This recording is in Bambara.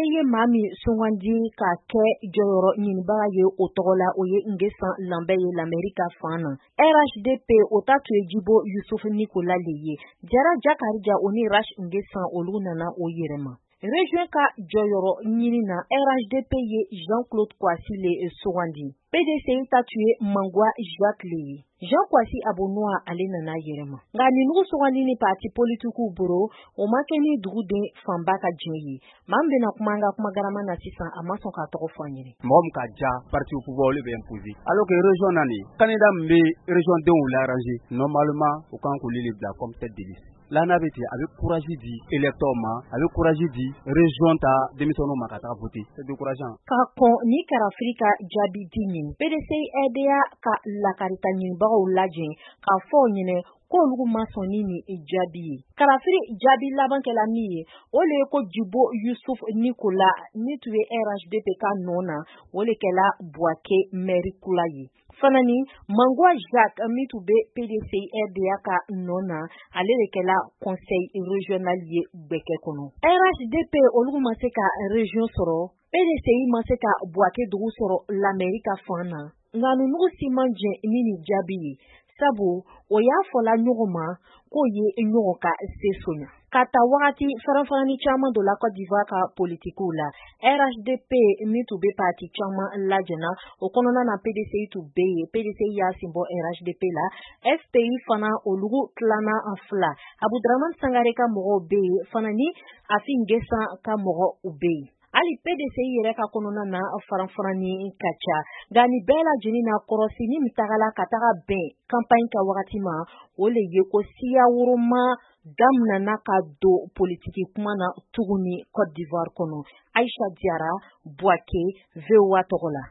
ye Mami Songandi ka kɛ jɔyɔrɔ ɲinibaga ye o tɔgɔ la o ye Nguessan Lambɛ ye l'Amérique fan na. RHDP o ta tun ye Djibo Youssoufu Nikola le ye. Jara Jakarija o ni Rash Nguessan olu nana o yɛrɛma. Région ka jɔyɔrɔ ɲini na RHDP ye Jean-Claude Kouassi le sugandi. PDC ta tun ye Mangwa Jacques le ye. Jean Kouassi Abonoa ale nana yɛrɛma. Nka ninugu sugandi ni parti politiku boro o ma kɛ ni duguden fanba ka diɲɛ ye. Maa min bɛna kuma an ka kumagarama na sisan a ma sɔn k'a tɔgɔ fɔ an ye. Mɔgɔ min ka ja parti au pouvoir olu bɛ imposer. Alors que région nani candidat min bɛ région denw l'arranger normalement o kan k'olu le bila comme tête de liste. L'ana bɛ ten a bɛ courage di électeurs ma a bɛ courage di région ta denmisɛnninw ma ka taa voter. C'est décourageant. Ka kɔn ni Karafirika jaabi di ɲini. PDC EDA ka lakarita ɲinibagaw lajɛ k'a fɔ o ɲinɛ k'olu ma sɔn ni jaabi ye. Karafiri jaabi laban kɛla min ye o le ye ko Djibo Youssoufu Nikola ni tun ye RHDP ka nɔ na o le kɛla Bouaké maire kula ye. Fanani Mangwa Jacques min tun bɛ PDC EDA ka nɔ na ale de kɛla conseil régional ye Gbɛkɛ kɔnɔ. RHDP olu ma se ka région sɔrɔ. PDC ma se ka Bouaké dugu sɔrɔ l'Amérique fan na. Nka nunugu si man jɛn ni jaabi ye. Sabu o y'a fɔla ɲɔgɔn ma k'o ye ɲɔgɔn ka se soɲa. Ka ta wagati faranfarani caman dɔ la Côte d'Ivoire ka politikiw la RHDP min tun bɛ parti caman lajɛna o kɔnɔna na PDC tun bɛ yen PDC y'a sen bɔ RHDP la FPI fana olugu tilana en fila Aboudraman Sangare ka mɔgɔw bɛ yen fana ni Afi Nguessan ka mɔgɔ u bɛ yen. Ali PDC yɛrɛ ka kɔnɔna na faranfarani ka ca nka ni bɛɛ lajɛlen na kɔrɔsi ni min tagala ka taga bɛn campagne ka wagati ma o le ye ko siya woroma daminɛna ka don politiki kuma na tuguni Côte d'Ivoire kɔnɔ. Aïcha Diarra, Bouaké, VOA tɔgɔ la.